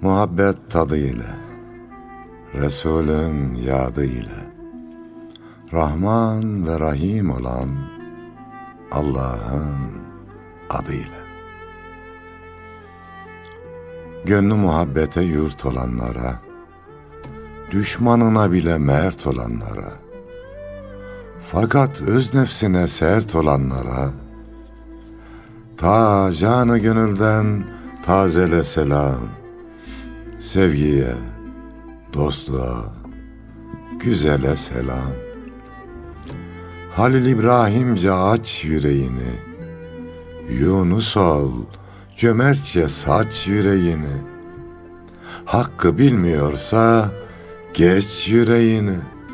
Muhabbet tadı ile, Resulün yadı ile, Rahman ve Rahim olan Allah'ın adıyla. Gönlü muhabbete yurt olanlara, düşmanına bile mert olanlara, fakat öz nefsine sert olanlara, ta canı gönülden tazele selam, sevgiye, dostluğa, güzele selam. Halil İbrahimce aç yüreğini, Yunus ol, cömertçe saç yüreğini. Hakkı bilmiyorsa geç yüreğini.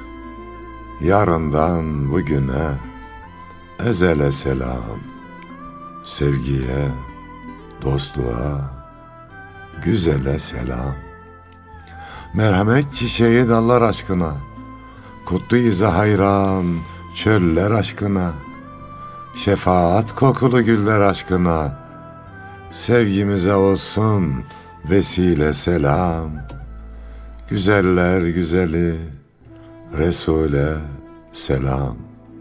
Yarından bugüne ezele selam, sevgiye, dostluğa, güzele selam. Merhamet çiçeği dallar aşkına, kutlu-i hayran çöller aşkına, şefaat kokulu güller aşkına, sevgimize olsun vesile selam. Güzeller güzeli Resul'e selam.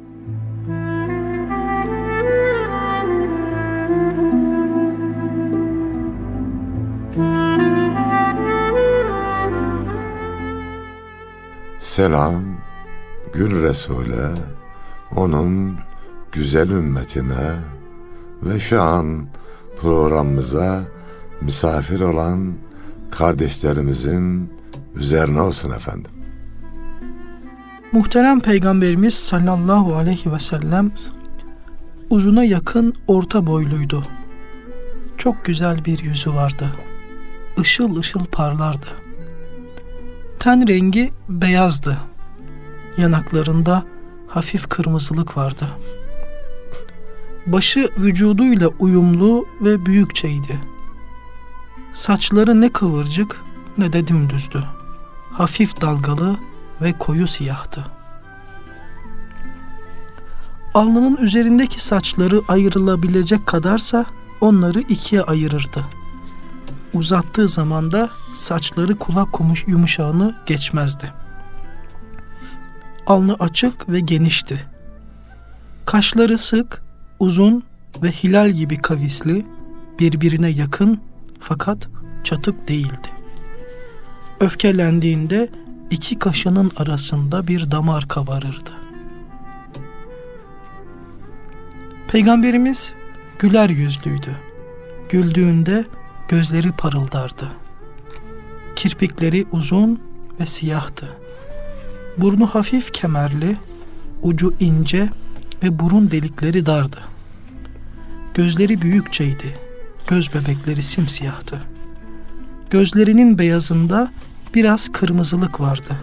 Selam Gül Resul'e, onun güzel ümmetine ve şu an programımıza misafir olan kardeşlerimizin üzerine olsun efendim. Muhterem Peygamberimiz sallallahu aleyhi ve sellem uzuna yakın orta boyluydu. Çok güzel bir yüzü vardı. Işıl ışıl parlardı. Ten rengi beyazdı. Yanaklarında hafif kırmızılık vardı. Başı vücuduyla uyumlu ve büyükçeydi. Saçları ne kıvırcık ne de dümdüzdü. Hafif dalgalı ve koyu siyahtı. Alnının üzerindeki saçları ayrılabilecek kadarsa onları ikiye ayırırdı. Uzattığı zaman da saçları kulak yumuşağını geçmezdi. Alnı açık ve genişti. Kaşları sık, uzun ve hilal gibi kavisli, birbirine yakın fakat çatık değildi. Öfkelendiğinde iki kaşının arasında bir damar kabarırdı. Peygamberimiz güler yüzlüydü. Güldüğünde gözleri parıldardı. Kirpikleri uzun ve siyahtı. Burnu hafif kemerli, ucu ince ve burun delikleri dardı. Gözleri büyükçeydi. Göz bebekleri simsiyahtı. Gözlerinin beyazında biraz kırmızılık vardı.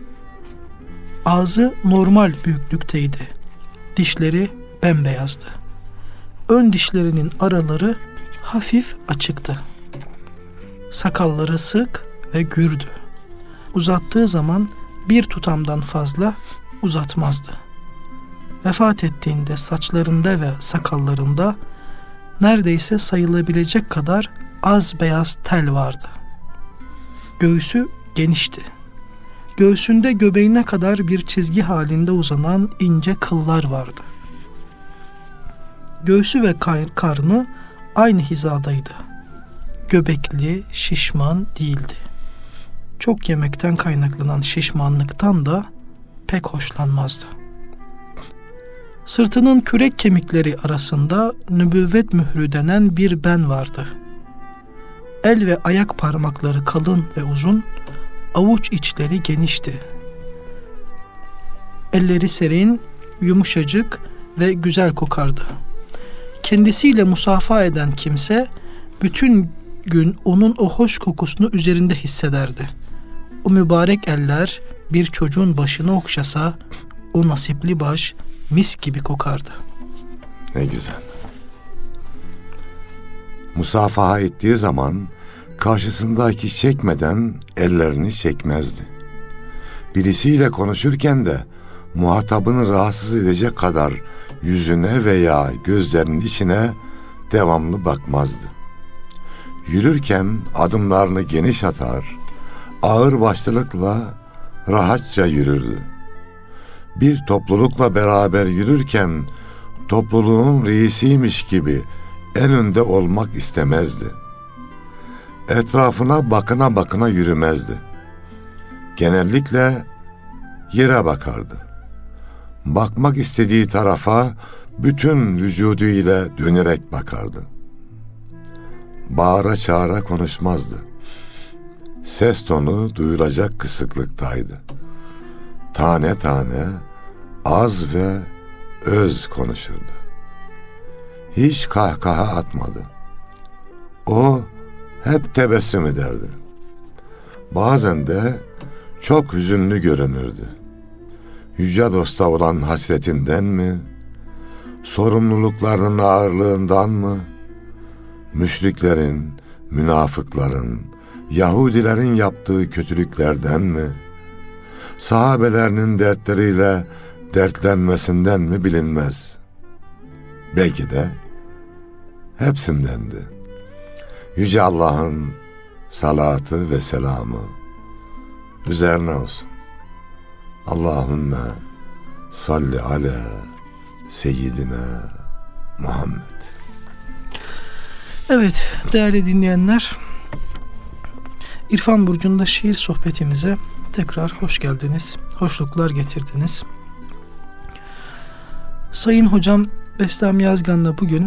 Ağzı normal büyüklükteydi. Dişleri bembeyazdı. Ön dişlerinin araları hafif açıktı. Sakalları sık ve gürdü. Uzattığı zaman bir tutamdan fazla uzatmazdı. Vefat ettiğinde saçlarında ve sakallarında neredeyse sayılabilecek kadar az beyaz tel vardı. Göğsü genişti. Göğsünde göbeğine kadar bir çizgi halinde uzanan ince kıllar vardı. Göğsü ve karnı aynı hizadaydı. Göbekli, şişman değildi. Çok yemekten kaynaklanan şişmanlıktan da pek hoşlanmazdı. Sırtının kürek kemikleri arasında nübüvvet mührü denen bir ben vardı. El ve ayak parmakları kalın ve uzun, avuç içleri genişti. Elleri serin, yumuşacık ve güzel kokardı. Kendisiyle musafaha eden kimse bütün gün onun o hoş kokusunu üzerinde hissederdi. O mübarek eller bir çocuğun başını okşasa o nasipli baş mis gibi kokardı. Ne güzel. Musafaha ettiği zaman karşısındaki çekmeden ellerini çekmezdi. Birisiyle konuşurken de muhatabını rahatsız edecek kadar yüzüne veya gözlerinin içine devamlı bakmazdı. Yürürken adımlarını geniş atar, ağır başlılıkla rahatça yürürdü. Bir toplulukla beraber yürürken topluluğun reisiymiş gibi en önde olmak istemezdi. Etrafına bakına yürümezdi. Genellikle yere bakardı. Bakmak istediği tarafa bütün vücuduyla dönerek bakardı. Bağıra çağıra konuşmazdı. Ses tonu duyulacak kısıklıktaydı. Tane tane, az ve öz konuşurdu. Hiç kahkaha atmadı. O hep tebessüm ederdi. Bazen de çok hüzünlü görünürdü. Yüce dosta olan hasretinden mi, sorumluluklarının ağırlığından mı, müşriklerin, münafıkların, Yahudilerin yaptığı kötülüklerden mi, sahabelerinin dertleriyle dertlenmesinden mi bilinmez. Belki de hepsindendi. Yüce Allah'ın salatı ve selamı üzerine olsun. Allahümme salli ala seyyidina Muhammed. Evet değerli dinleyenler, İrfan Burcu'nda şiir sohbetimize tekrar hoş geldiniz. Hoşluklar getirdiniz. Sayın Hocam Bestami Yazgan'la bugün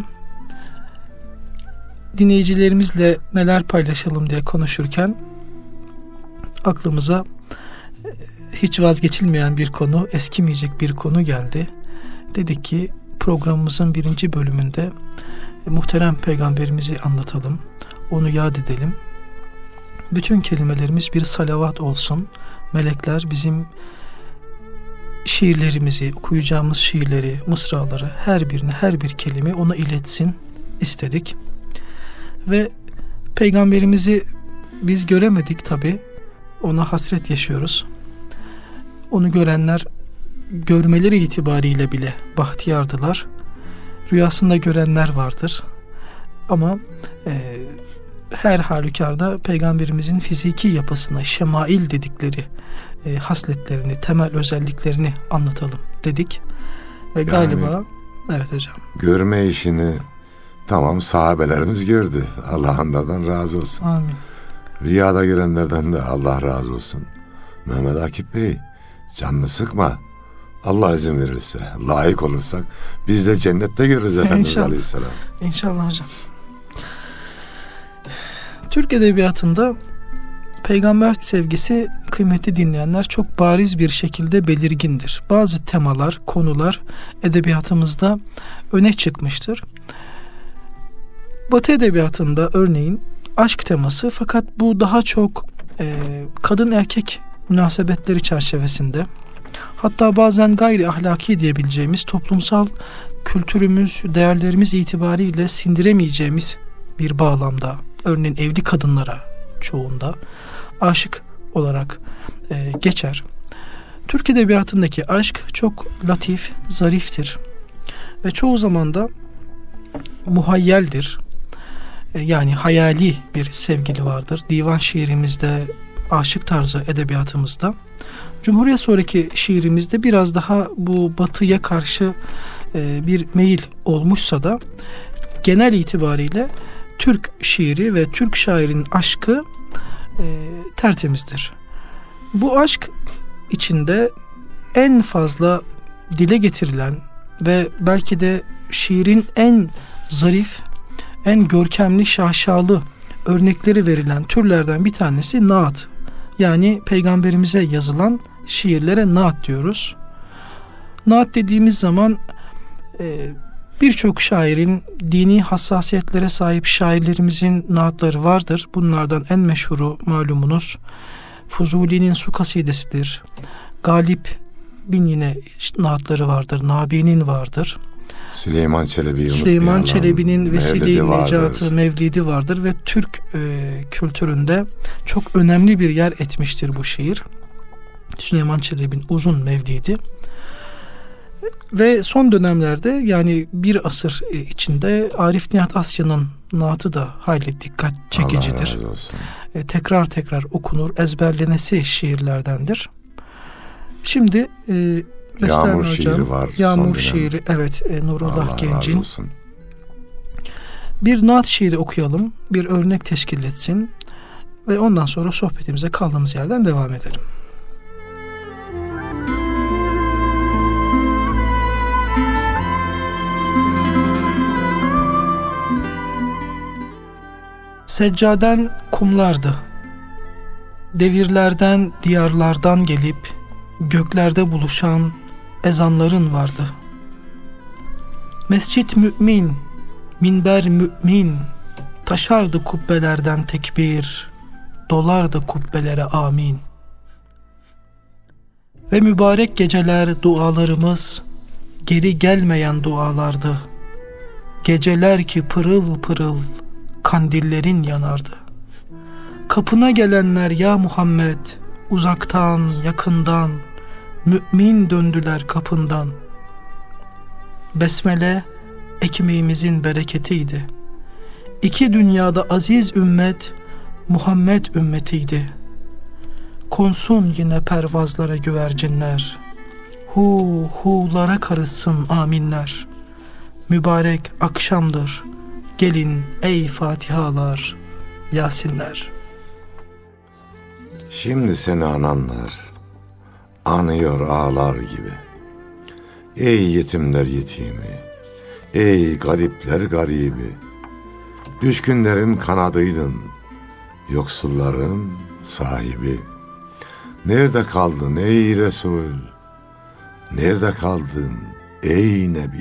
dinleyicilerimizle neler paylaşalım diye konuşurken aklımıza hiç vazgeçilmeyen bir konu, eskimeyecek bir konu geldi. Dedik ki programımızın 1. bölümünde muhterem peygamberimizi anlatalım, onu yad edelim. Bütün kelimelerimiz bir salavat olsun. Melekler bizim şiirlerimizi, okuyacağımız şiirleri, mısraları, her bir kelime ona iletsin istedik. Ve peygamberimizi biz göremedik tabi. Ona hasret yaşıyoruz. Onu görenler görmeleri itibariyle bile bahtiyardılar. Rüyasında görenler vardır. Ama her halükarda peygamberimizin fiziki yapısına, şemail dedikleri hasletlerini, temel özelliklerini anlatalım dedik. Ve galiba evet hocam. Görme işini tamam sahabelerimiz gördü. Allah onlardan razı olsun. Amin. Rüyada görenlerden de Allah razı olsun. Mehmet Akif Bey, canını sıkma. Allah izin verirse, layık olursak biz de cennette görürüz Efendimiz İnşallah. Aleyhisselam. İnşallah hocam. Türk edebiyatında peygamber sevgisi, kıymetli dinleyenler, çok bariz bir şekilde belirgindir. Bazı temalar, konular edebiyatımızda öne çıkmıştır. Batı edebiyatında örneğin aşk teması, fakat bu daha çok kadın erkek münasebetleri çerçevesinde, hatta bazen gayri ahlaki diyebileceğimiz, toplumsal kültürümüz, değerlerimiz itibariyle sindiremeyeceğimiz bir bağlamda, örneğin evli kadınlara çoğunda aşık olarak geçer. Türk edebiyatındaki aşk çok latif, zariftir ve çoğu zaman da muhayyeldir. Yani hayali bir sevgili vardır. Divan şiirimizde, aşık tarzı edebiyatımızda. Cumhuriyet sonraki şiirimizde biraz daha bu batıya karşı bir meyil olmuşsa da genel itibariyle Türk şiiri ve Türk şairin aşkı tertemizdir. Bu aşk içinde en fazla dile getirilen ve belki de şiirin en zarif, en görkemli, şaşalı örnekleri verilen türlerden bir tanesi naat. Yani peygamberimize yazılan şiirlere naat diyoruz. Naat dediğimiz zaman birçok şairin, dini hassasiyetlere sahip şairlerimizin naatları vardır. Bunlardan en meşhuru malumunuz Fuzuli'nin Su Kasidesidir. Galip'in yine naatları vardır. Nabi'nin vardır. Süleyman Çelebi'nin Vesile-i Necatı Mevlidi vardır ve Türk kültüründe çok önemli bir yer etmiştir bu şiir. Süleyman Çelebi'nin uzun Mevlidi. Ve son dönemlerde, yani bir asır içinde Arif Nihat Asya'nın naatı da hayli dikkat çekicidir. Allah razı olsun. Tekrar tekrar okunur, ezberlenesi şiirlerdendir. Şimdi Yağmur şiiri var. Yağmur şiiri, evet, Nurullah Allah Genc'in. razı olsun. Bir naat şiiri okuyalım, bir örnek teşkil etsin ve ondan sonra sohbetimize kaldığımız yerden devam edelim. Seccaden kumlardı. Devirlerden, diyarlardan gelip göklerde buluşan ezanların vardı. Mescit mümin, minber mümin, taşardı kubbelerden tekbir, dolardı kubbelere amin. Ve mübarek geceler dualarımız geri gelmeyen dualardı. Geceler ki pırıl pırıl kandillerin yanardı. Kapına gelenler ya Muhammed, uzaktan yakından, mümin döndüler kapından. Besmele ekmeğimizin bereketiydi. İki dünyada aziz ümmet Muhammed ümmetiydi. Konsun yine pervazlara güvercinler, hu hu'lara karışsın aminler. Mübarek akşamdır, gelin ey Fatihalar, Yasinler. Şimdi seni ananlar anıyor ağlar gibi. Ey yetimler yetimi, ey garipler garibi. Düşkünlerin kanadıydın, yoksulların sahibi. Nerede kaldın ey Resul? Nerede kaldın ey Nebi?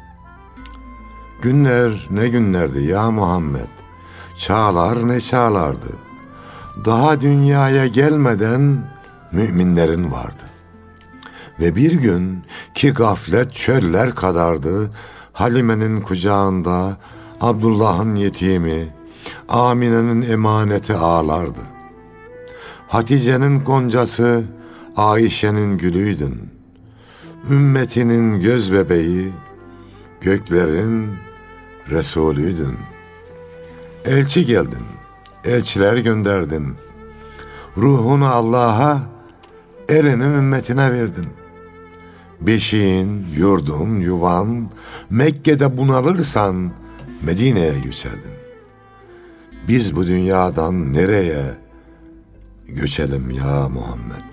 Günler ne günlerdi ya Muhammed, çağlar ne çağlardı. Daha dünyaya gelmeden müminlerin vardı. Ve bir gün ki gaflet çöller kadardı, Halime'nin kucağında Abdullah'ın yetimi, Amine'nin emaneti ağlardı. Hatice'nin goncası, Ayşe'nin gülüydün. Ümmetinin göz bebeği, göklerin Resulüydün. Elçi geldin, elçiler gönderdin. Ruhunu Allah'a, elini ümmetine verdin. Beşiğin, yurdun, yuvan, Mekke'de bunalırsan Medine'ye göçerdin. Biz bu dünyadan nereye göçelim ya Muhammed?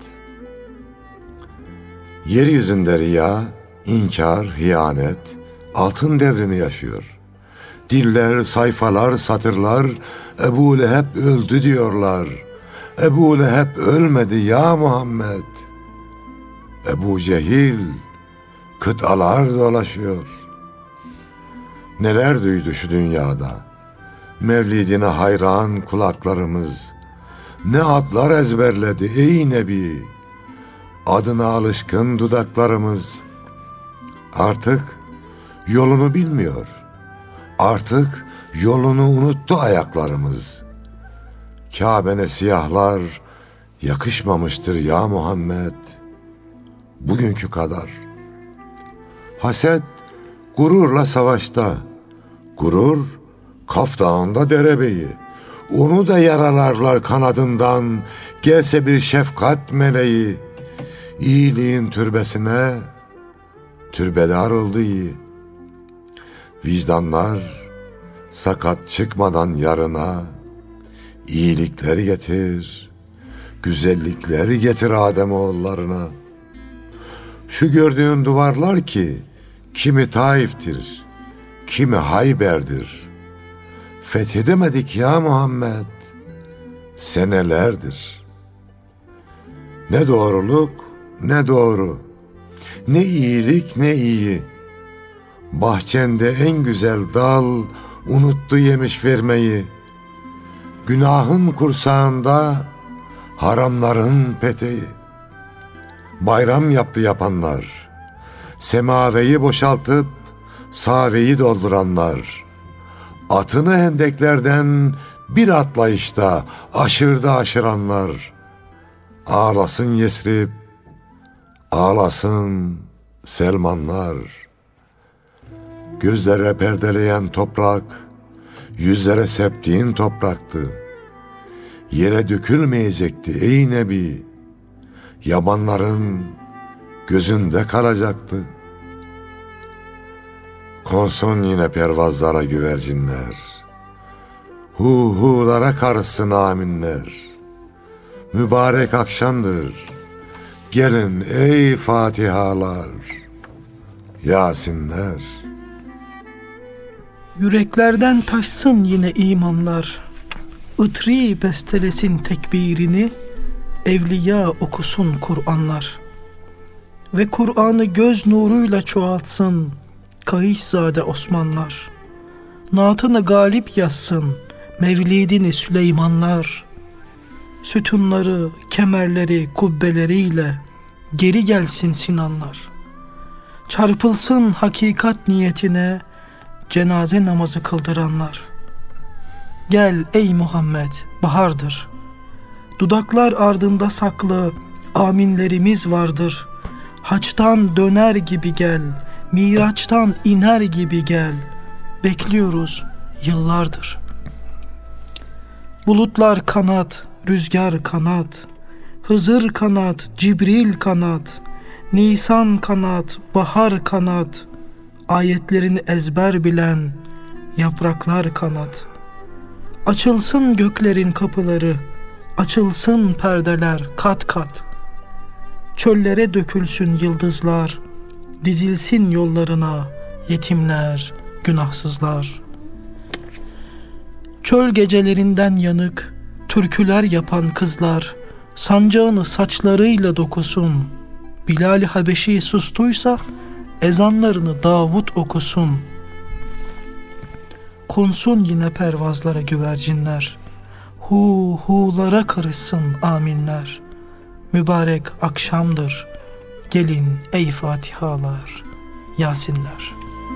Yeryüzünde riya, inkar, hıyanet, altın devrini yaşıyor. Diller, sayfalar, satırlar, Ebu Leheb öldü diyorlar. Ebu Leheb ölmedi ya Muhammed. Ebu Cehil kıtalar dolaşıyor. Neler duydu şu dünyada, Mevlidine hayran kulaklarımız. Ne adlar ezberledi ey Nebi, adına alışkın dudaklarımız. Artık yolunu bilmiyor, artık yolunu unuttu ayaklarımız. Kabe'ne siyahlar yakışmamıştır ya Muhammed, bugünkü kadar. Haset gururla savaşta, gurur Kaf Dağı'nda derebeyi. Onu da yaralarlar kanadından, gelse bir şefkat meleği. İyiliğin türbesine türbedar oldu iyi. Vicdanlar sakat çıkmadan yarına, iyilikleri getir, güzellikleri getir Ademoğullarına. Şu gördüğün duvarlar ki, kimi Taif'tir, kimi Hayber'dir. Fethedemedik ya Muhammed, senelerdir. Ne doğruluk, ne doğru, ne iyilik, ne iyi. Bahçende en güzel dal, unuttu yemiş vermeyi. Günahın kursağında, haramların peteği. Bayram yaptı yapanlar, semaveyi boşaltıp, saveyi dolduranlar. Atını hendeklerden bir atlayışta aşıranlar. Ağlasın Yesrib, ağlasın Selmanlar, gözlere perdeleyen toprak, yüzlere septiğin topraktı. Yere dökülmeyecekti ey Nebi, yabanların gözünde kalacaktı. Konsun yine pervazlara güvercinler, hu hulara karışsın aminler. Mübarek akşamdır, gelin ey Fatihalar, Yasinler. Yüreklerden taşsın yine imanlar, ıtri bestelesin tekbirini, evliya okusun Kur'anlar. Ve Kur'an'ı göz nuruyla çoğaltsın Kayışzade Osmanlar. Naatını galip yazsın Mevlidini Süleymanlar. Sütunları, kemerleri, kubbeleriyle geri gelsin Sinanlar. Çarpılsın hakikat niyetine cenaze namazı kıldıranlar. Gel ey Muhammed, bahardır. Dudaklar ardında saklı aminlerimiz vardır. Haçtan döner gibi gel, Miraç'tan iner gibi gel. Bekliyoruz yıllardır. Bulutlar kanat, rüzgar kanat, Hızır kanat, Cibril kanat, Nisan kanat, bahar kanat, ayetlerini ezber bilen yapraklar kanat. Açılsın göklerin kapıları, açılsın perdeler kat kat. Çöllere dökülsün yıldızlar, dizilsin yollarına yetimler, günahsızlar. Çöl gecelerinden yanık, türküler yapan kızlar, sancağını saçlarıyla dokusun. Bilal-i Habeşi sustuysa, ezanlarını Davut okusun. Konsun yine pervazlara güvercinler, hu hulara karışsın aminler. Mübarek akşamdır, gelin ey Fatihalar, Yasinler.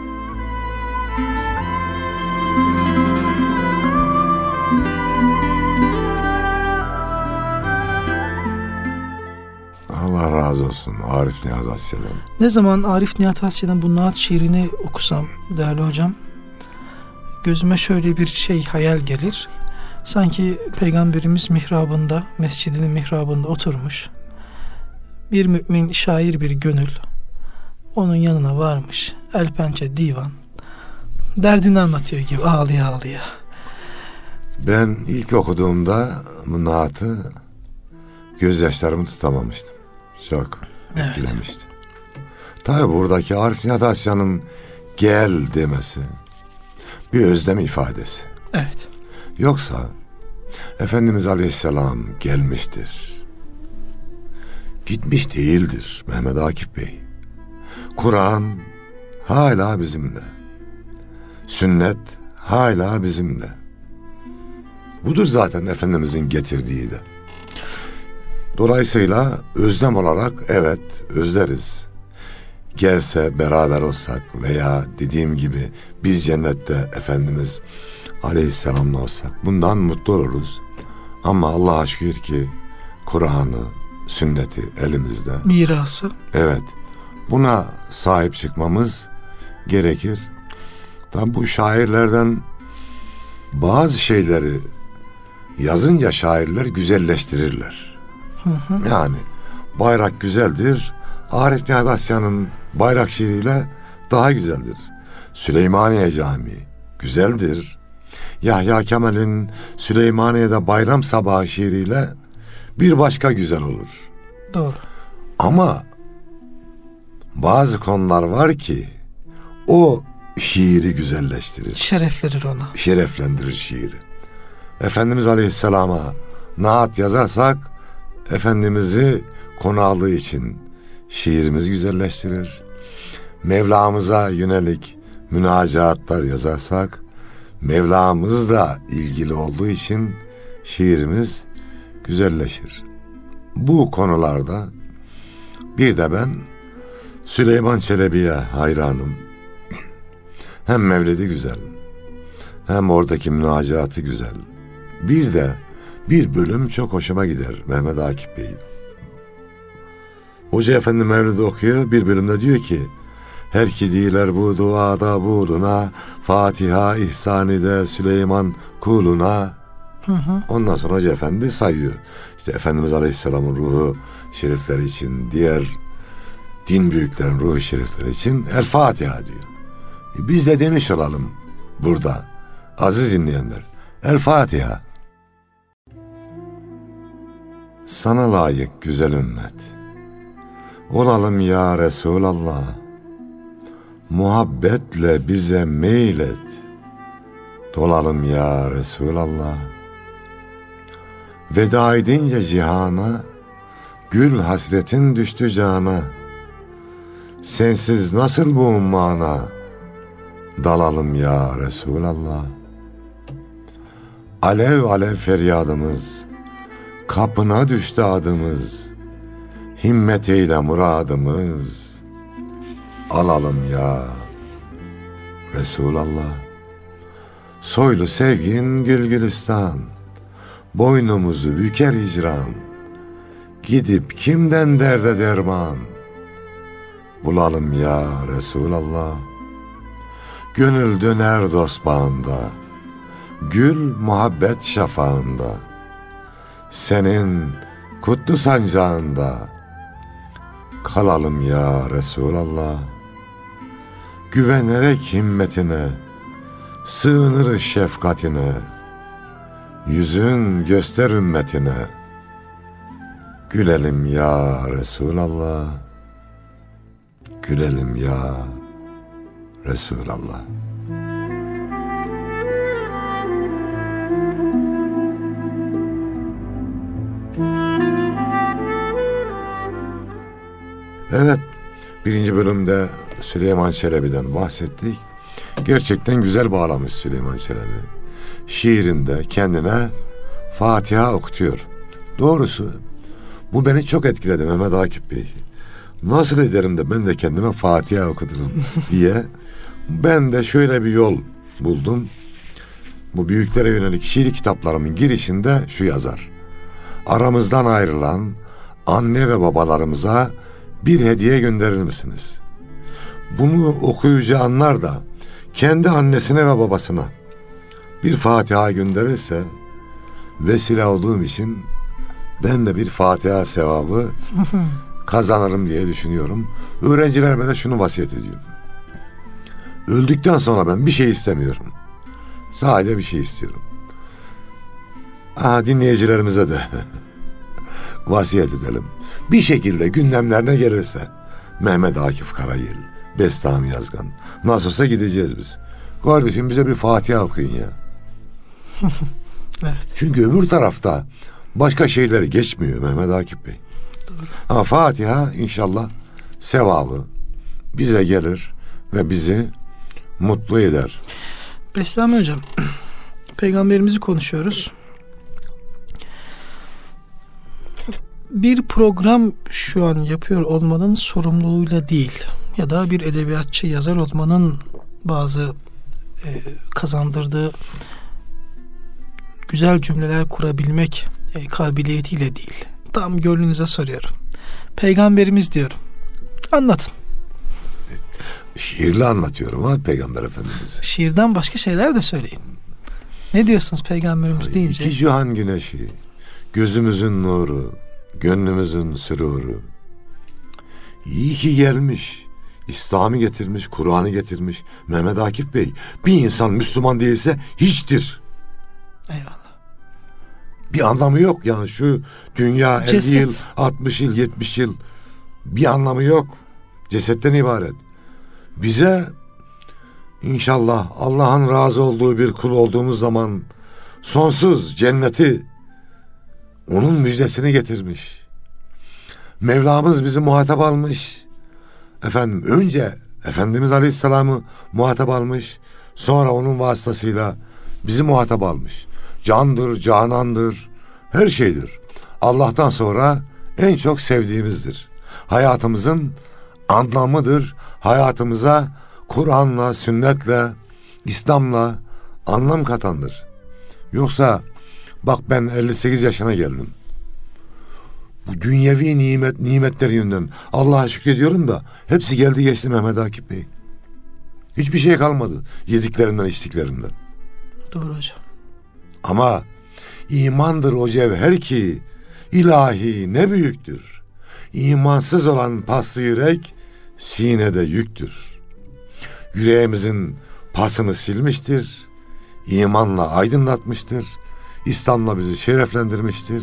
Allah razı olsun Arif Nihat Asya'dan. Ne zaman Arif Nihat Asya'nın bu naat şiirini okusam değerli hocam, gözüme şöyle bir hayal gelir. Sanki Peygamberimiz mihrabında, mescidinin mihrabında oturmuş. Bir mümin şair bir gönül onun yanına varmış. El pençe divan. Derdini anlatıyor gibi ağlıya ağlıya. Ben ilk okuduğumda bu naatı gözyaşlarımı tutamamıştım. Çok etkilemişti. Tabi buradaki Arif Nihat Asya'nın gel demesi bir özlem ifadesi. Evet. Yoksa Efendimiz Aleyhisselam gelmiştir, gitmiş değildir Mehmet Akif Bey. Kur'an hala bizimle. Sünnet hala bizimle. Budur zaten Efendimizin getirdiği de. Dolayısıyla özlem olarak evet özleriz. Gelse beraber olsak veya dediğim gibi biz cennette Efendimiz Aleyhisselam'la olsak bundan mutlu oluruz. Ama Allah'a şükür ki Kur'an'ı, sünneti elimizde. Mirası. Evet. Buna sahip çıkmamız gerekir. Tabi bu şairlerden bazı şeyleri yazınca şairler güzelleştirirler. Yani bayrak güzeldir. Arif Nihat Asya'nın bayrak şiiriyle daha güzeldir. Süleymaniye Camii güzeldir. Yahya Kemal'in Süleymaniye'de bayram sabahı şiiriyle bir başka güzel olur. Doğru. Ama bazı konular var ki o şiiri güzelleştirir. Şeref verir ona. Şereflendirir şiiri. Efendimiz Aleyhisselam'a naat yazarsak Efendimiz'i konu aldığı için şiirimizi güzelleştirir. Mevlamıza yönelik münacaatlar yazarsak Mevlamızla ilgili olduğu için şiirimiz güzelleşir. Bu konularda bir de ben Süleyman Çelebi'ye hayranım. Hem mevlidi güzel, hem oradaki münacaatı güzel. Bir de bir bölüm çok hoşuma gider Mehmet Akif Bey. Hoca Efendi Mevlid okuyor, bir bölümde diyor ki her ki diler bu duada buluna, Fatiha ihsanide Süleyman kuluna. Ondan sonra Hoca Efendi sayıyor. İşte Efendimiz Aleyhisselam'ın ruhu şerifleri için, diğer din büyüklerin ruhu şerifleri için El Fatiha diyor. Biz de demiş olalım burada aziz dinleyenler, El Fatiha. Sana layık güzel ümmet olalım ya Resulallah, muhabbetle bize meylet dolalım ya Resulallah. Veda edince cihana, gül hasretin düştü cana, sensiz nasıl bu ummana dalalım ya Resulallah. Alev alev feryadımız, kapına düştü adımız, himmet eyle muradımız, alalım ya Resulallah. Soylu sevgin gül gülistan, boynumuzu büker hicran, gidip kimden derde derman bulalım ya Resulallah. Gönül döner dost bağında, gül muhabbet şafağında, senin kutlu sancağında kalalım ya Resulallah. Güvenerek himmetine, sığınırız şefkatine, yüzün göster ümmetine, gülelim ya Resulallah, gülelim ya Resulallah. Evet, birinci bölümde Süleyman Çelebi'den bahsettik. Gerçekten güzel bağlamış Süleyman Çelebi. Şiirinde kendine Fatiha okutuyor. Doğrusu bu beni çok etkiledi Mehmet Akif Bey. Nasıl ederim de ben de kendime Fatiha okuturum diye ben de şöyle bir yol buldum. Bu büyüklere yönelik şiir kitaplarımın girişinde şu yazar: aramızdan ayrılan anne ve babalarımıza bir hediye gönderir misiniz? Bunu okuyucu anlar da kendi annesine ve babasına bir Fatiha gönderirse vesile olduğum için ben de bir Fatiha sevabı kazanırım diye düşünüyorum. Öğrencilerime de şunu vasiyet ediyorum: öldükten sonra ben bir şey istemiyorum. Sadece bir şey istiyorum. Dinleyicilerimize de vasiyet edelim. Bir şekilde gündemlerine gelirse Mehmet Akif Karayel, Bestami Yazgan, nasılsa gideceğiz biz. Kardeşim bize bir Fatiha okuyun ya. Evet. Çünkü öbür tarafta başka şeyleri geçmiyor Mehmet Akif Bey. Doğru. Ama Fatiha inşallah sevabı bize gelir ve bizi mutlu eder. Bestami Hocam, Peygamberimizi konuşuyoruz. Bir program şu an yapıyor olmanın sorumluluğuyla değil ya da bir edebiyatçı yazar olmanın bazı kazandırdığı güzel cümleler kurabilmek kabiliyetiyle değil. Tam gönlünüze soruyorum. Peygamberimiz diyorum. Anlatın. Şiirle anlatıyorum ha Peygamber Efendimiz. Şiirden başka şeyler de söyleyin. Ne diyorsunuz Peygamberimiz deyince? İki cihan güneşi, gözümüzün nuru, gönlümüzün süruru. İyi ki gelmiş, İslam'ı getirmiş, Kur'an'ı getirmiş Mehmet Akif Bey. Bir insan Müslüman değilse hiçtir. Eyvallah. Bir anlamı yok yani şu dünya 50 yıl, 60 yıl, 70 yıl bir anlamı yok. Cesetten ibaret. Bize inşallah Allah'ın razı olduğu bir kul olduğumuz zaman sonsuz cenneti, onun müjdesini getirmiş. Mevlamız bizi muhatap almış. Efendim önce Efendimiz Aleyhisselam'ı muhatap almış. Sonra onun vasıtasıyla bizi muhatap almış. Candır, canandır, her şeydir. Allah'tan sonra en çok sevdiğimizdir. Hayatımızın anlamıdır. Hayatımıza Kur'an'la, sünnetle, İslam'la anlam katandır. Yoksa bak ben 58 yaşına geldim. Bu dünyevi nimetler yönünden Allah'a şükrediyorum da hepsi geldi geçti Mehmet Akif Bey. Hiçbir şey kalmadı yediklerimden içtiklerimden. Doğru hocam. Ama imandır o cevher ki ilahi ne büyüktür. İmansız olan paslı yürek sinede yüktür. Yüreğimizin pasını silmiştir. İmanla aydınlatmıştır. İslam'la bizi şereflendirmiştir.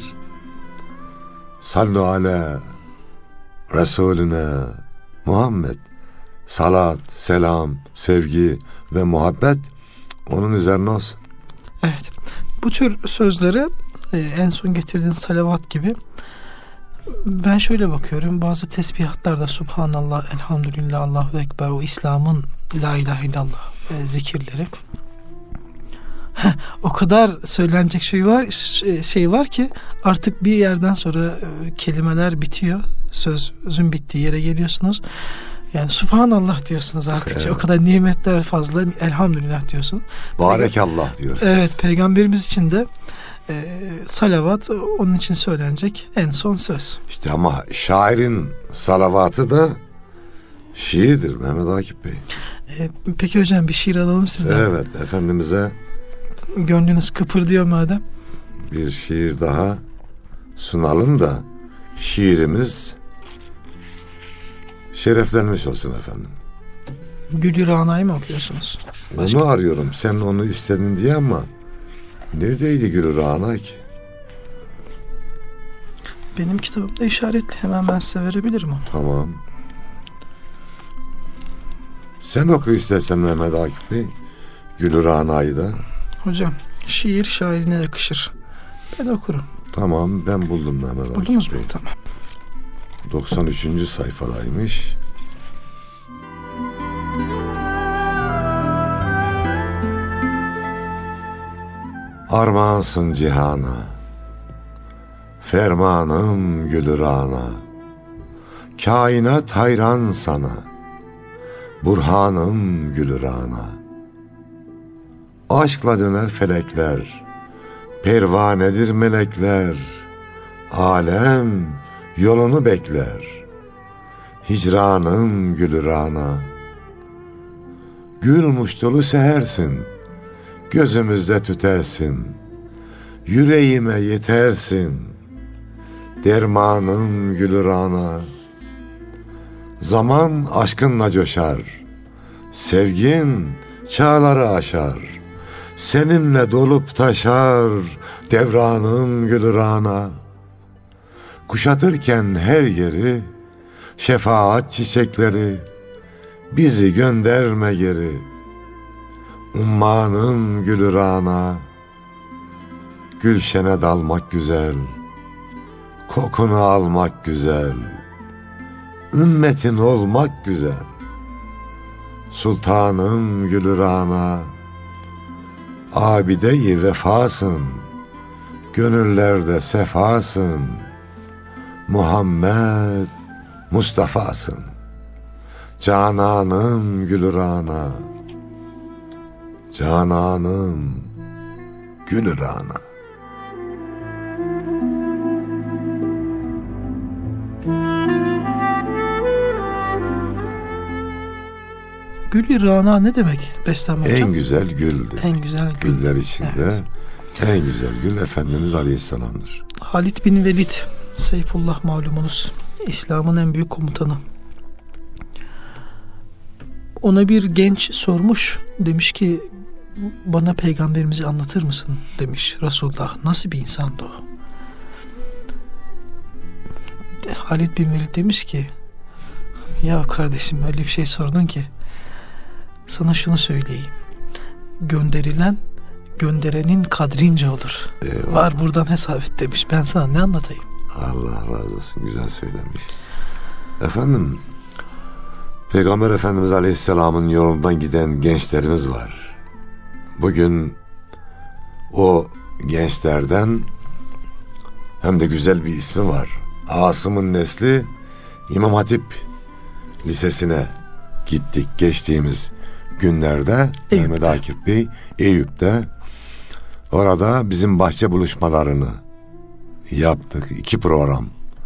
Sallu ala Resulüne Muhammed. Salat, selam, sevgi ve muhabbet onun üzerine olsun. Evet. Bu tür sözleri en son getirdiğin salavat gibi ben şöyle bakıyorum. Bazı tesbihatlarda Subhanallah, Elhamdülillah, Allahu Ekber, o İslam'ın La ilahe illallah zikirleri. O kadar söylenecek şey var ki artık bir yerden sonra kelimeler bitiyor. Sözün bittiği yere geliyorsunuz. Yani Subhanallah diyorsunuz artık. Evet. O kadar nimetler fazla. Elhamdülillah diyorsun. Barekallah diyoruz. Evet, Peygamberimiz için de salavat onun için söylenecek en son söz. İşte ama şairin salavatı da şiirdir Mehmet Akif Bey. Peki hocam bir şiir alalım sizden. Evet, Efendimiz'e gönlünüz kıpırdıyor madem. Bir şiir daha sunalım da şiirimiz şereflenmiş olsun efendim. Gül-i Rana'yı mı okuyorsunuz? Onu arıyorum. Sen onu istedin diye ama neredeydi Gül-i Rana ki? Benim kitabımda işaretli. Hemen ben size verebilirim onu. Tamam. Sen oku istersen Mehmet Akif Bey. Gül-i Rana'yı da. Hocam şiir şairine yakışır. Ben okurum. Tamam, ben buldum Mehmet Akif Bey. Buldunuz mu? Tamam. 93. sayfadaymış. Armağansın cihana, fermanım Gül-i Rana, kainat hayran sana, burhanım Gül-i Rana. Aşkla döner felekler, pervanedir melekler, alem yolunu bekler, hicranım Gül-i Rana. Gül muştulu sehersin, gözümüzde tütersin, yüreğime yetersin, dermanım Gül-i Rana. Zaman aşkınla coşar, sevgin çağları aşar, seninle dolup taşar devranım Gül-i Rana. Kuşatırken her yeri şefaat çiçekleri, bizi gönderme geri, ummanım Gül-i Rana. Gülşene dalmak güzel, kokunu almak güzel, ümmetin olmak güzel, sultanım Gül-i Rana. Abide-i vefasın, gönüllerde sefasın, Muhammed Mustafa'sın, cananım Gül-i Rana, cananım Gül-i Rana. Gül-i Rana ne demek Bestem hocam? En güzel güldür. En güzel gül. Güller içinde evet. En güzel gül Efendimiz Aleyhisselam'dır. Halid bin Velid, Seyfullah malumunuz, İslam'ın en büyük komutanı. Ona bir genç sormuş, demiş ki bana peygamberimizi anlatır mısın demiş Resulullah. Nasıl bir insandı o? Halid bin Velid demiş ki ya kardeşim öyle bir şey sordun ki sana şunu söyleyeyim. Gönderilen gönderenin kadrince olur. Eyvallah. Var buradan hesap et demiş. Ben sana ne anlatayım? Allah razı olsun. Güzel söylemiş. Efendim, Peygamber Efendimiz Aleyhisselam'ın yolundan giden gençlerimiz var. Bugün o gençlerden hem de güzel bir ismi var. Asım'ın nesli İmam Hatip Lisesi'ne gittik geçtiğimiz günlerde. Mehmet Akif Bey Eyüp'te. Orada bizim bahçe buluşmalarını yaptık. 2 program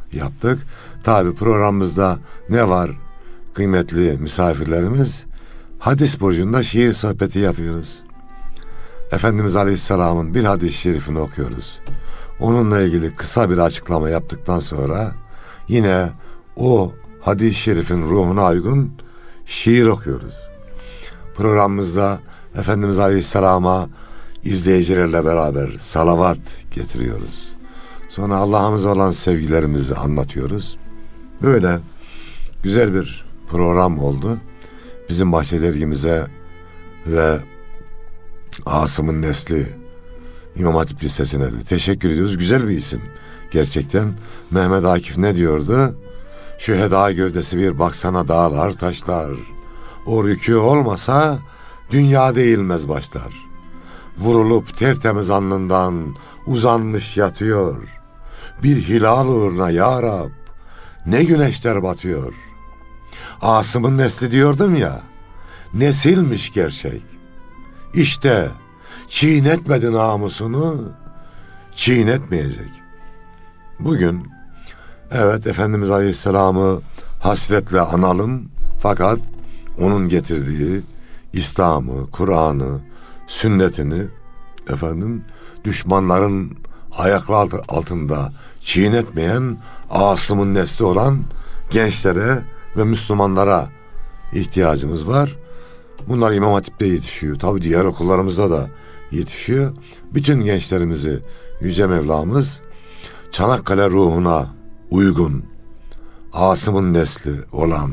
yaptık. Tabi programımızda ne var kıymetli misafirlerimiz? Hadis burcunda şiir sohbeti yapıyoruz. Efendimiz Aleyhisselam'ın bir hadis-i şerifini okuyoruz. Onunla ilgili kısa bir açıklama yaptıktan sonra yine o hadis-i şerifin ruhuna uygun şiir okuyoruz. Programımızda Efendimiz Aleyhisselam'a izleyicilerle beraber salavat getiriyoruz. Sonra Allah'ımıza olan sevgilerimizi anlatıyoruz. Böyle güzel bir program oldu. Bizim Bahçe Dergimize ve Asım'ın Nesli İmam Hatip Lisesi'ne de teşekkür ediyoruz. Güzel bir isim gerçekten. Mehmet Akif ne diyordu? Şüheda gövdesi bir baksana dağlar taşlar. O rükû olmasa dünya eğilmez başlar. Vurulup tertemiz alnından uzanmış yatıyor. Bir hilal uğruna ya Rab ne güneşler batıyor. Asım'ın nesli diyordum ya, nesilmiş gerçek. İşte çiğnetmedi namusunu, çiğnetmeyecek. Bugün evet Efendimiz Aleyhisselam'ı hasretle analım, fakat onun getirdiği İslam'ı, Kur'an'ı, sünnetini düşmanların ayakları altında çiğnetmeyen Asım'ın nesli olan gençlere ve Müslümanlara ihtiyacımız var. Bunlar İmam Hatip'te yetişiyor. Tabii diğer okullarımızda da yetişiyor. Bütün gençlerimizi Yüce Mevlamız Çanakkale ruhuna uygun Asım'ın nesli olan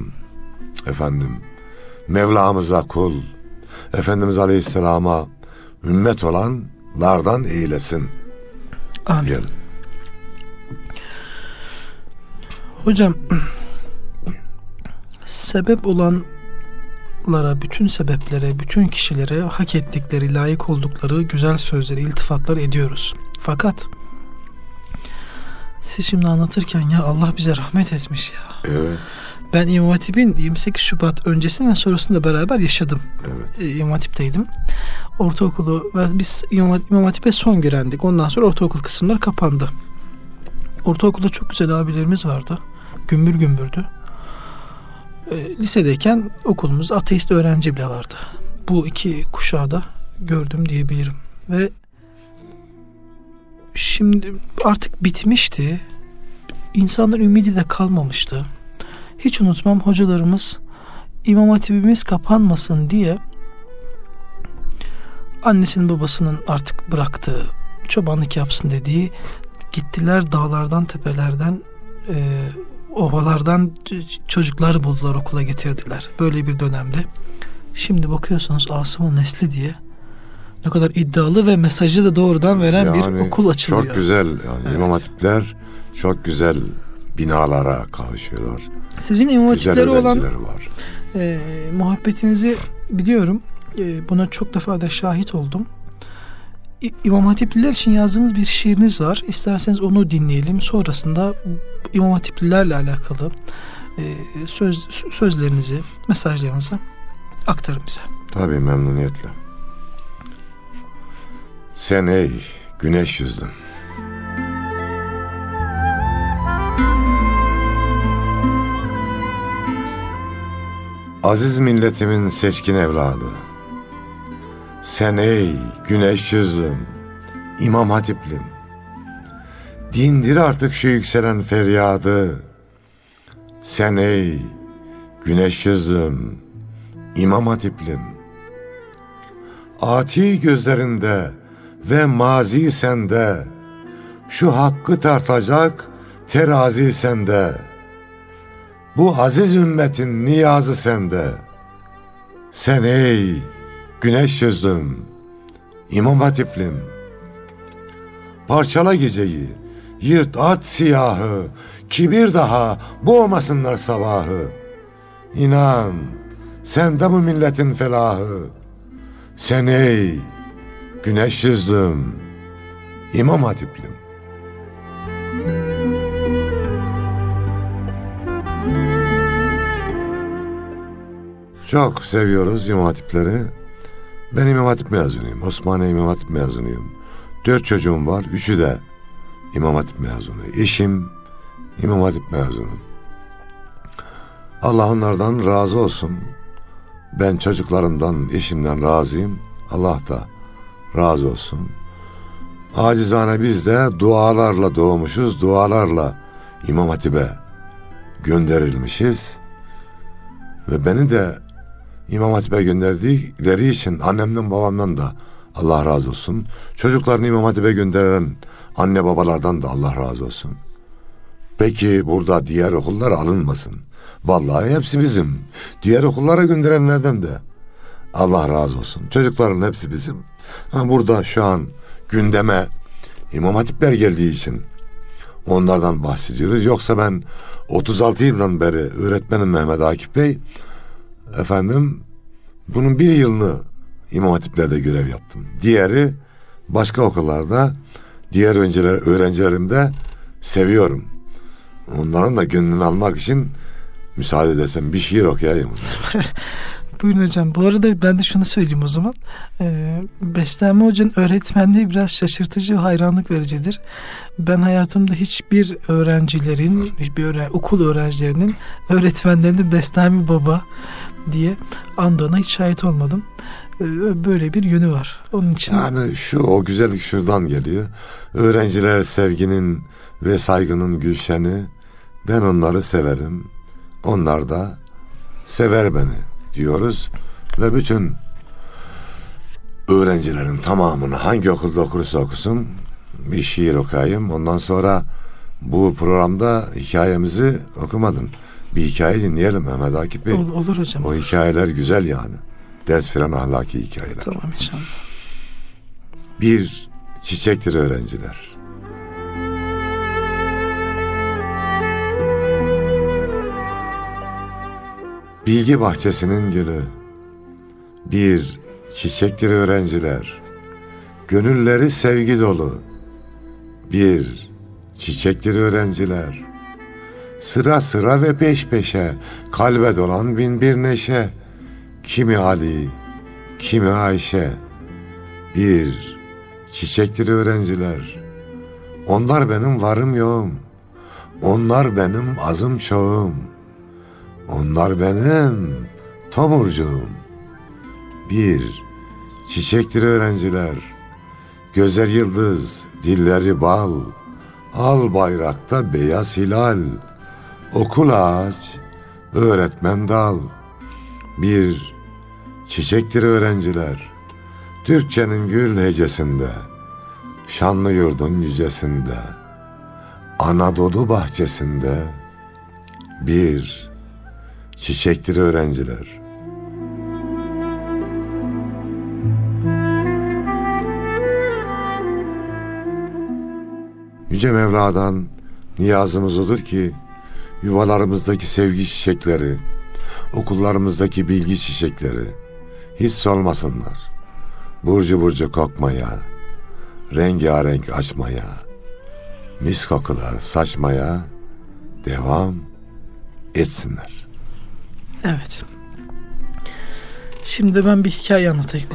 Mevlamıza kul, Efendimiz Aleyhisselam'a ümmet olanlardan eylesin. Amin. Diyelim. Hocam, sebep olanlara, bütün sebeplere, bütün kişilere hak ettikleri, layık oldukları güzel sözleri, iltifatlar ediyoruz. Fakat siz şimdi anlatırken ya Allah bize rahmet etmiş ya. Evet. Ben İmam Hatip'in 28 Şubat öncesini ve sonrasını da beraber yaşadım. Evet. İmam Hatip'teydim. Ortaokulu ve biz İmam Hatip'e son girendik. Ondan sonra ortaokul kısımları kapandı. Ortaokulda çok güzel abilerimiz vardı. Gümbür gümbürdü. Lisedeyken okulumuzda ateist öğrenci bile vardı. Bu iki kuşağı da gördüm diyebilirim. Ve şimdi artık bitmişti. İnsanların ümidi de kalmamıştı. Hiç unutmam, hocalarımız İmam Hatibimiz kapanmasın diye annesinin babasının artık bıraktığı, çobanlık yapsın dediği, gittiler dağlardan, tepelerden, ovalardan çocuklar buldular, okula getirdiler. Böyle bir dönemde. Şimdi bakıyorsunuz Asım'ın nesli diye ne kadar iddialı ve mesajı da doğrudan veren yani bir okul açılıyor. Çok güzel yani, evet. İmam Hatipler çok güzel binalara kavuşuyorlar. Sizin İmam Hatipleri olan var. Muhabbetinizi biliyorum. Buna çok defa da şahit oldum. İmam Hatipliler için yazdığınız bir şiiriniz var. İsterseniz onu dinleyelim. Sonrasında İmam Hatiplilerle alakalı sözlerinizi, mesajlarınızı aktarın bize. Tabii, memnuniyetle. Sen ey güneş yüzlüm, aziz milletimin seçkin evladı, sen ey güneş yüzlüm, İmam Hatiplim, dindir artık şu yükselen feryadı. Sen ey güneş yüzlüm, İmam Hatiplim, ati gözlerinde ve mazi sende, şu hakkı tartacak terazi sende, bu aziz ümmetin niyazı sende. Sen ey güneş yüzlüm, İmam Hatiplim, parçala geceyi, yırt at siyahı, ki bir daha boğmasınlar sabahı. İnan sende bu milletin felahı. Sen ey güneş yüzlüm, İmam Hatiplim. Çok seviyoruz İmam Hatipleri. Ben İmam Hatip mezunuyum. Osmaniye İmam Hatip mezunuyum. 4 çocuğum var. 3'ü de İmam Hatip mezunu. Eşim İmam Hatip mezunu. Allah onlardan razı olsun. Ben çocuklarımdan, eşimden razıyım. Allah da razı olsun. Acizane biz de dualarla doğmuşuz, dualarla İmam Hatip'e gönderilmişiz. Ve beni de İmam Hatip'e gönderdikleri için annemden babamdan da Allah razı olsun. Çocuklarını İmam Hatip'e gönderen anne babalardan da Allah razı olsun. Peki burada diğer okullar alınmasın. Vallahi hepsi bizim. Diğer okullara gönderenlerden de Allah razı olsun. Çocukların hepsi bizim. Ama burada şu an gündeme İmam Hatipler geldiği için onlardan bahsediyoruz. Yoksa ben 36 yıldan beri öğretmenim Mehmet Akif Bey. Efendim bunun bir yılını İmam Hatipler'de görev yaptım. Diğeri başka okullarda, diğer öğrencilerim de seviyorum. Onların da gönlünü almak için müsaade edersen bir şiir okuyayım. Buyurun hocam. Bu arada ben de şunu söyleyeyim o zaman. Bestami Hoca'nın öğretmenliği biraz şaşırtıcı ve hayranlık vericidir. Ben hayatımda hiçbir öğrencilerin, okul öğrencilerinin öğretmenlerinin Bestami Baba diye andığına hiç şahit olmadım. Böyle bir yönü var. Onun için yani o güzellik şuradan geliyor. Öğrenciler sevginin ve saygının gülşeni. Ben onları severim. Onlar da sever beni diyoruz ve bütün öğrencilerin tamamını hangi okulda okursa okusun bir şiir okuyayım. Ondan sonra bu programda hikayemizi okumadın. Bir hikaye dinleyelim Mehmet Akif Bey. Olur hocam. O hikayeler güzel yani. Ders filan ahlaki hikayeler. Tamam inşallah. Bir çiçektir öğrenciler. Bilgi bahçesinin gülü, bir çiçektir öğrenciler. Gönülleri sevgi dolu, bir çiçektir öğrenciler. Sıra sıra ve peş peşe, kalbe dolan bin bir neşe. Kimi Ali, kimi Ayşe, bir çiçektir öğrenciler. Onlar benim varım yoğum, onlar benim azım çoğum. Onlar benim tomurcuğum. Bir çiçektir öğrenciler. Gözler yıldız, dilleri bal. Al bayrakta beyaz hilal. Okul ağaç, öğretmen dal. Bir çiçektir öğrenciler. Türkçenin gül hecesinde, şanlı yurdun yücesinde, Anadolu bahçesinde bir çiçektir öğrenciler. Yüce Mevla'dan niyazımız odur ki yuvalarımızdaki sevgi çiçekleri, okullarımızdaki bilgi çiçekleri hiç solmasınlar. Burcu burcu kokmaya, rengarenk açmaya, mis kokular saçmaya devam etsinler. Evet. Şimdi ben bir hikaye anlatayım.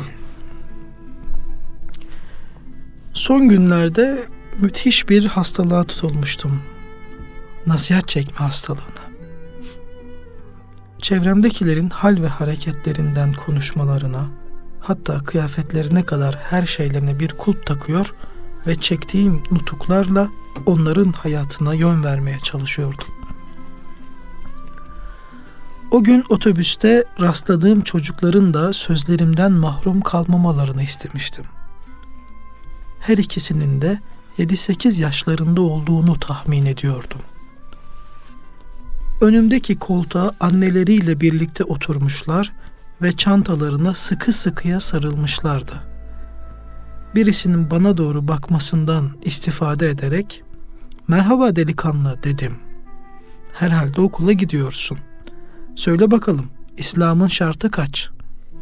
Son günlerde müthiş bir hastalığa tutulmuştum. Nasihat çekme hastalığına. Çevremdekilerin hal ve hareketlerinden konuşmalarına, hatta kıyafetlerine kadar her şeylerine bir kulp takıyor ve çektiğim nutuklarla onların hayatına yön vermeye çalışıyordum. O gün otobüste rastladığım çocukların da sözlerimden mahrum kalmamalarını istemiştim. Her ikisinin de 7-8 yaşlarında olduğunu tahmin ediyordum. Önümdeki koltuğa anneleriyle birlikte oturmuşlar ve çantalarına sıkı sıkıya sarılmışlardı. Birisinin bana doğru bakmasından istifade ederek "Merhaba delikanlı" dedim. "Herhalde okula gidiyorsun. Söyle bakalım, İslam'ın şartı kaç?"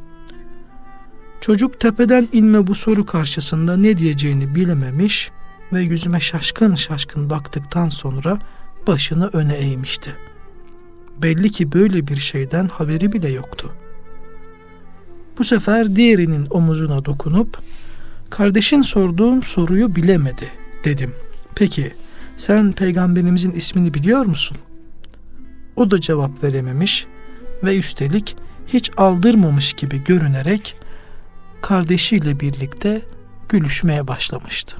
Çocuk tepeden inme bu soru karşısında ne diyeceğini bilememiş ve yüzüme şaşkın şaşkın baktıktan sonra başını öne eğmişti. Belli ki böyle bir şeyden haberi bile yoktu. Bu sefer diğerinin omuzuna dokunup "Kardeşin sorduğum soruyu bilemedi" dedim. "Peki sen peygamberimizin ismini biliyor musun? O da cevap verememiş ve üstelik hiç aldırmamış gibi görünerek kardeşiyle birlikte gülüşmeye başlamıştı.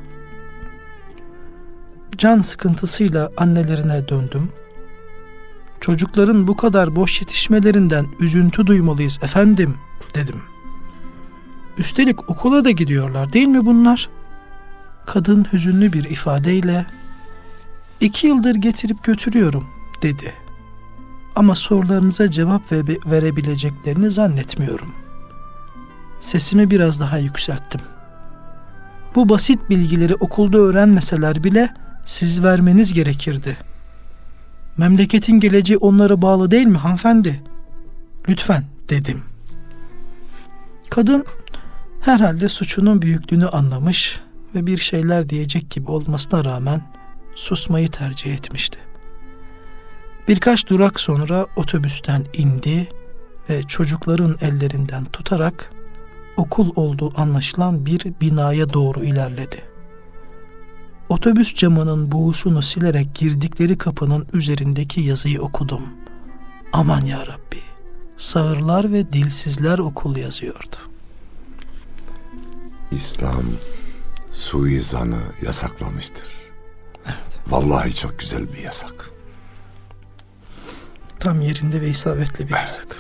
Can sıkıntısıyla annelerine döndüm. Çocukların bu kadar boş yetişmelerinden üzüntü duymalıyız efendim dedim. Üstelik okula da gidiyorlar değil mi bunlar? Kadın hüzünlü bir ifadeyle 2 yıldır getirip götürüyorum dedi. Ama sorularınıza cevap verebileceklerini zannetmiyorum. Sesimi biraz daha yükselttim. Bu basit bilgileri okulda öğrenmeseler bile siz vermeniz gerekirdi. Memleketin geleceği onlara bağlı değil mi hanımefendi? Lütfen dedim. Kadın herhalde suçunun büyüklüğünü anlamış ve bir şeyler diyecek gibi olmasına rağmen susmayı tercih etmişti. Birkaç durak sonra otobüsten indi ve çocukların ellerinden tutarak okul olduğu anlaşılan bir binaya doğru ilerledi. Otobüs camının buğusunu silerek girdikleri kapının üzerindeki yazıyı okudum. Aman ya Rabbi, sağırlar ve dilsizler okulu yazıyordu. İslam suizanı yasaklamıştır. Evet. Vallahi çok güzel bir yasak. Tam yerinde ve isabetli bir yasak.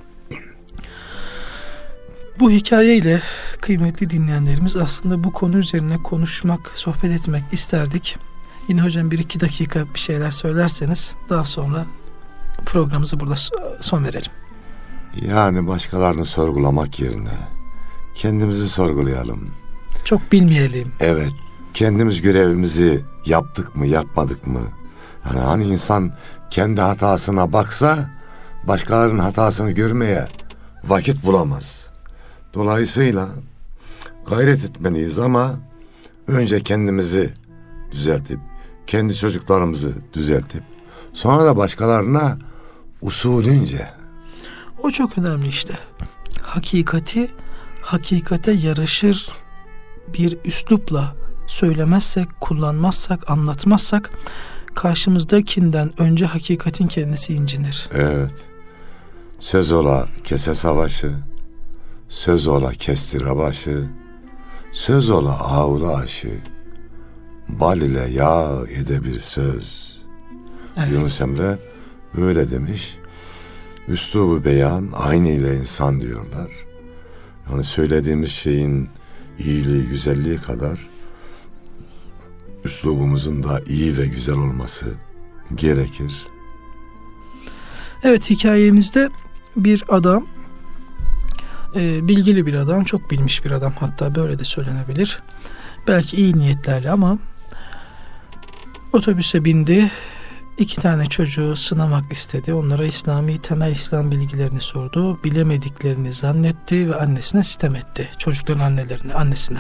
Bu hikayeyle kıymetli dinleyenlerimiz aslında bu konu üzerine konuşmak, sohbet etmek isterdik. Yine hocam 1-2 dakika bir şeyler söylerseniz daha sonra programımızı burada son verelim. Yani başkalarını sorgulamak yerine kendimizi sorgulayalım. Çok bilmeyelim. Evet, kendimiz görevimizi yaptık mı, yapmadık mı? Yani hani insan kendi hatasına baksa başkalarının hatasını görmeye vakit bulamaz. Dolayısıyla gayret etmeliyiz ama önce kendimizi düzeltip, kendi çocuklarımızı düzeltip, sonra da başkalarına usulünce. O çok önemli işte. Hakikate yaraşır bir üslupla söylemezsek, kullanmazsak, anlatmazsak karşımızdakinden önce hakikatin kendisi incinir. Evet. Söz ola kese savaşı, söz ola kestire başı, söz ola ağura aşı, bal ile yağ ede bir söz. Evet. Yunus Emre böyle demiş. Üslubu beyan aynı ile insan diyorlar. Yani söylediğimiz şeyin iyiliği, güzelliği kadar üslubumuzun da iyi ve güzel olması gerekir. Evet, hikayemizde bir adam, bilgili bir adam, çok bilmiş bir adam, hatta böyle de söylenebilir. Belki iyi niyetlerle ama otobüse bindi. 2 tane çocuğu sınamak istedi. Onlara temel İslam bilgilerini sordu. Bilemediklerini zannetti ve annesine sitem etti. Çocukların annesine.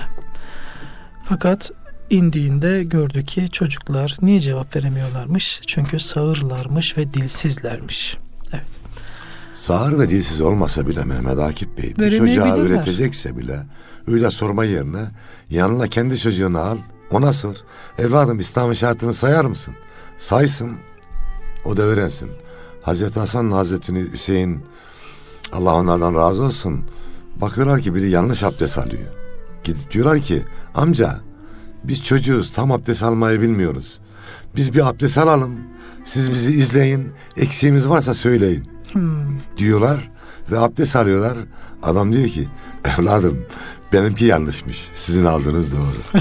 Fakat indiğinde gördü ki çocuklar niye cevap veremiyorlarmış? Çünkü sağırlarmış ve dilsizlermiş. Evet. Sağır ve dilsiz olmasa bile Mehmet Akif Bey, bir çocuğa öğretecekse bile öyle sorma yerine yanına kendi çocuğunu al, ona sor. Evladım, İslam'ın şartını sayar mısın? Saysın, o da öğrensin. Hazreti Hasan, Hazreti Hüseyin, Allah onlardan razı olsun, bakıyorlar ki biri yanlış abdest alıyor. Gidip diyorlar ki, amca biz çocuğuz, tam abdest almayı bilmiyoruz. Biz bir abdest alalım, siz bizi izleyin, eksiğimiz varsa söyleyin diyorlar ve abdest alıyorlar. Adam diyor ki, evladım benimki yanlışmış, sizin aldığınız doğru.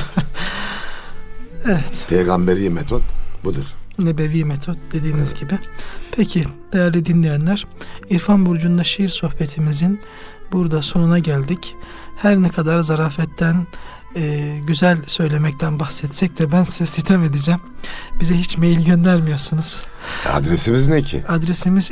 Evet. Peygamberi metot budur. Nebevi metot dediğiniz gibi. Peki değerli dinleyenler, İrfan Burcu'nda şiir sohbetimizin burada sonuna geldik. Her ne kadar zarafetten, güzel söylemekten bahsetsek de ben size sitem edeceğim. Bize hiç mail göndermiyorsunuz. Adresimiz ne ki? Adresimiz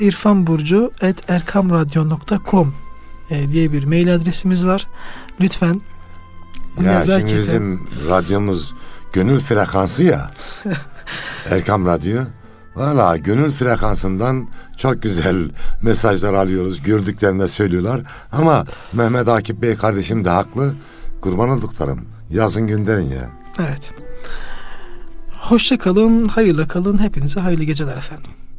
irfanburcu@erkamradyo.com diye bir mail adresimiz var. Lütfen nezaketen. Şimdi bizim radyomuz gönül frekansı ya. Erkam Radyo. Valla gönül frekansından çok güzel mesajlar alıyoruz. Gördüklerinde söylüyorlar. Ama Mehmet Akif Bey kardeşim de haklı. Kurban olduklarım. Yazın gönderin ya. Evet. Hoşça kalın, hayırla kalın. Hepinize hayırlı geceler efendim.